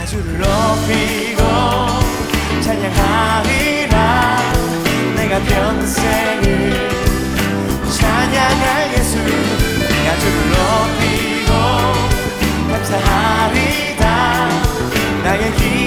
주를 높이고 찬양하리라. 내가 평생을 찬양할 예수. 내가 주를 높이고 감사하리다. 나의 길